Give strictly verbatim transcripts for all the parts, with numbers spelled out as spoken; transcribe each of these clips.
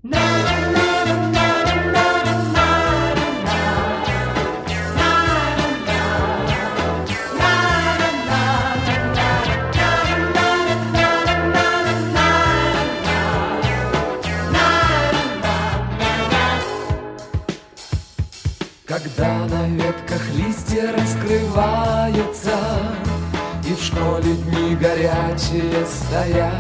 Когда на ветках листья раскрываются, и в школе дни горячие стоят,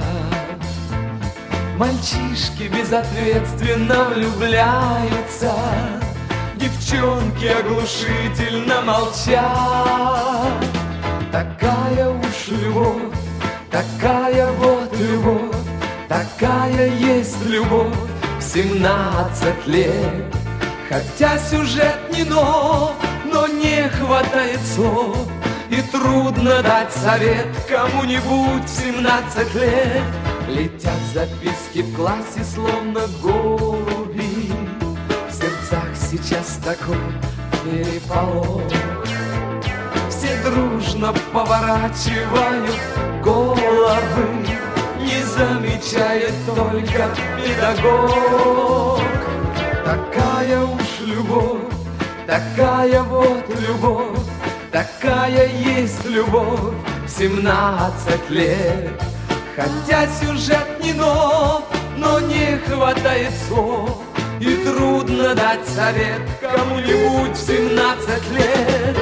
мальчишки безответственно влюбляются, девчонки оглушительно молчат. Такая уж любовь, такая вот любовь, такая есть любовь в семнадцать лет. Хотя сюжет не нов, но не хватает слов, и трудно дать совет кому-нибудь в семнадцать лет. Летят записки в классе, словно голуби, в сердцах сейчас такой переполох. Все дружно поворачивают головы, не замечает только педагог. Такая уж любовь, такая вот любовь, такая есть любовь в семнадцать лет. Хотя сюжет не нов, но не хватает слов, и трудно дать совет кому-нибудь в семнадцать лет.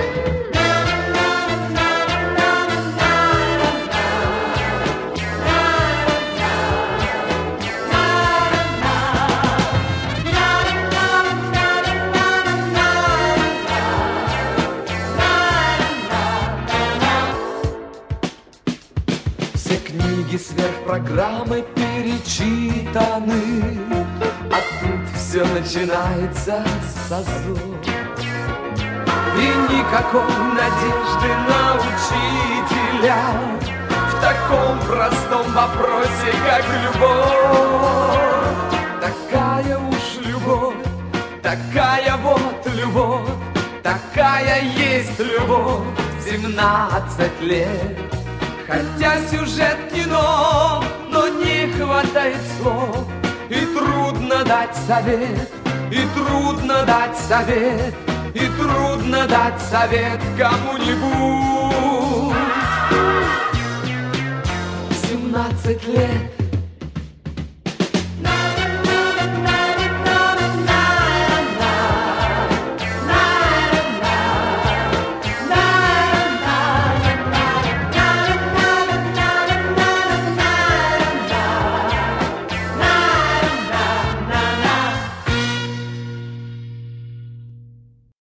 Книги сверхпрограммы перечитаны, а тут все начинается с азов. И никакой надежды на учителя в таком простом вопросе, как любовь. Такая уж любовь, такая вот любовь, такая есть любовь в семнадцать лет. Хотя сюжет не нов, но не хватает слов, и трудно дать совет, и трудно дать совет, и трудно дать совет кому-нибудь в семнадцать лет.